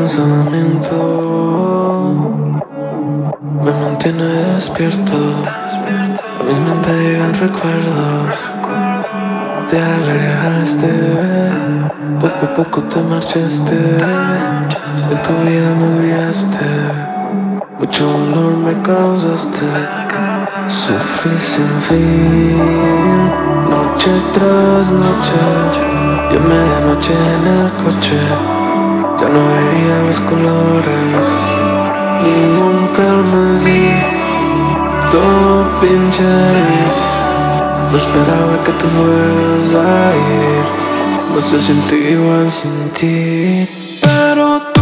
pensamiento me mantiene despierto. A mi mente llegan recuerdos. Te alejaste, poco a poco te marchaste. En tu vida me olvidaste, mucho dolor me causaste. Sufrí sin fin, noche tras noche. Y a medianoche en el coche ya no veía los colores y nunca me di todo pinche eres. No esperaba que te fueras a ir, no se siente igual sin ti, pero